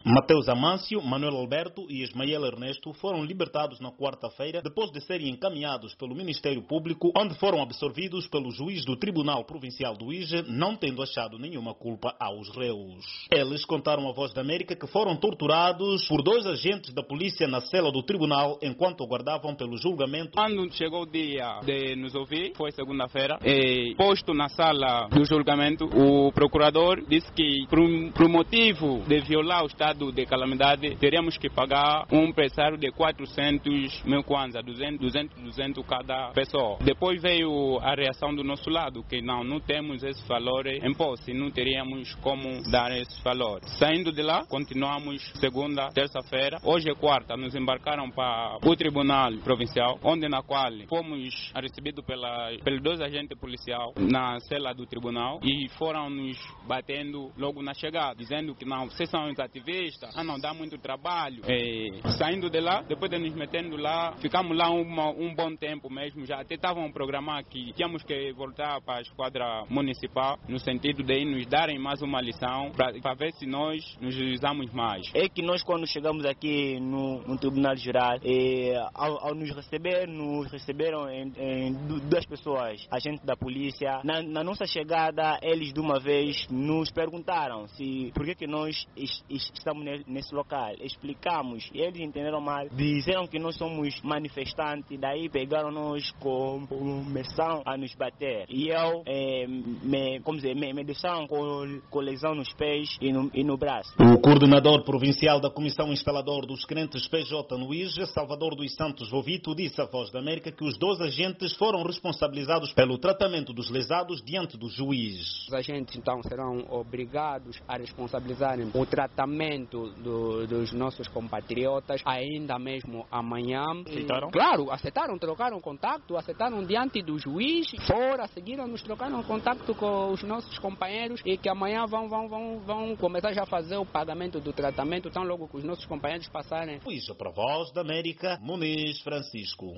Mateus Amâncio, Manuel Alberto e Ismael Ernesto foram libertados na quarta-feira depois de serem encaminhados pelo Ministério Público, onde foram absorvidos pelo juiz do Tribunal Provincial do Ije, não tendo achado nenhuma culpa aos réus. Eles contaram à Voz da América que foram torturados por 2 agentes da polícia na cela do tribunal enquanto aguardavam pelo julgamento. Quando chegou o dia de nos ouvir, foi segunda-feira, e posto na sala do julgamento, o procurador disse que por motivo de violar o estado de calamidade, teríamos que pagar um pressário de 400 mil kwanza, 200 cada pessoa. Depois veio a reação do nosso lado, que não temos esse valor em posse, não teríamos como dar esse valor. Saindo de lá, continuamos segunda, terça-feira, hoje é quarta, nos embarcaram para o Tribunal Provincial, onde na qual fomos recebidos pelos 2 agentes policiais na cela do tribunal e foram nos batendo logo na chegada, dizendo que não, vocês são os ativistas, não dá muito trabalho. Saindo de lá, depois de nos metendo lá, ficamos lá um bom tempo mesmo, já até estavam a programar que tínhamos que voltar para a esquadra municipal, no sentido de nos darem mais uma lição, para ver se nós nos usamos mais. É que nós, quando chegamos aqui no Tribunal Geral, ao nos receberam em 2 pessoas, agentes da polícia. Na nossa chegada, eles de uma vez nos perguntaram por que nós estamos nesse local. Explicamos e eles entenderam mal, disseram que nós somos manifestantes, daí pegaram-nos, começaram a nos bater. E eu me deixaram com lesão nos pés e no braço. O coordenador provincial da Comissão Instalador dos Crentes PJ no Ije, Salvador dos Santos Vovito, disse à Voz da América que os 2 agentes foram responsabilizados pelo tratamento dos lesados diante do juiz. Os agentes então serão obrigados a responsabilizarem o tratamento dos nossos compatriotas ainda mesmo amanhã. Aceitaram? Claro, aceitaram, trocaram contato, aceitaram diante do juiz, fora, seguiram-nos, trocaram contato com os nossos companheiros e que amanhã vão começar já a fazer o pagamento do tratamento, tão logo que os nossos companheiros passarem. Isso para a Voz da América, Muniz Francisco.